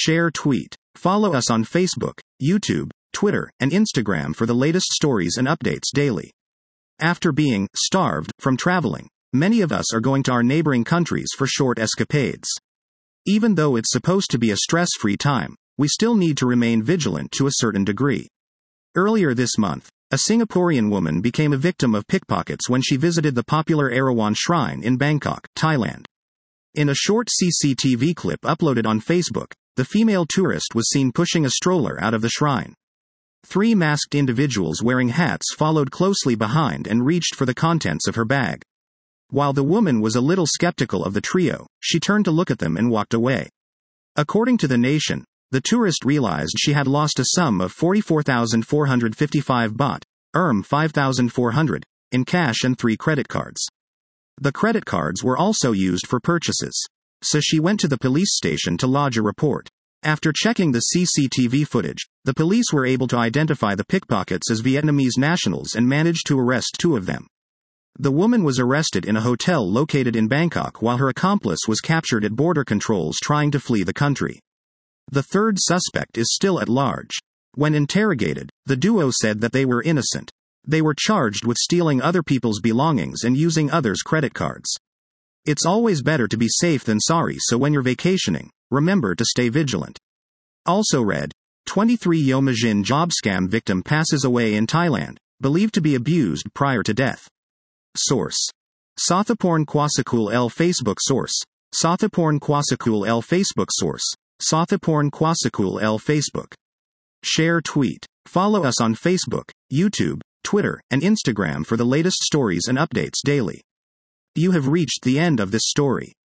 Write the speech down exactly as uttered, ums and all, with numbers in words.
Share tweet. Follow us on Facebook, YouTube, Twitter, and Instagram for the latest stories and updates daily. After being starved from traveling, many of us are going to our neighboring countries for short escapades. Even though it's supposed to be a stress-free time, we still need to remain vigilant to a certain degree. Earlier this month, a Singaporean woman became a victim of pickpockets when she visited the popular Erawan Shrine in Bangkok, Thailand. In a short C C T V clip uploaded on Facebook, the female tourist was seen pushing a stroller out of the shrine. Three masked individuals wearing hats followed closely behind and reached for the contents of her bag. While the woman was a little skeptical of the trio, she turned to look at them and walked away. According to The Nation, the tourist realized she had lost a sum of forty-four thousand four hundred fifty-five baht, R M five thousand four hundred, in cash and three credit cards. The credit cards were also used for purchases. So she went to the police station to lodge a report. After checking the C C T V footage, the police were able to identify the pickpockets as Vietnamese nationals and managed to arrest two of them. The woman was arrested in a hotel located in Bangkok while her accomplice was captured at border controls trying to flee the country. The third suspect is still at large. When interrogated, the duo said that they were innocent. They were charged with stealing other people's belongings and using others' credit cards. It's always better to be safe than sorry, so when you're vacationing, remember to stay vigilant. Also read, twenty-three Yomajin job scam victim passes away in Thailand, believed to be abused prior to death. Source: Sathaporn Kwasakul L Facebook Source: Sathaporn Kwasakul L Facebook Source: Sathaporn Kwasakul L Facebook. Share tweet. Follow us on Facebook, YouTube, Twitter, and Instagram for the latest stories and updates daily. You have reached the end of this story.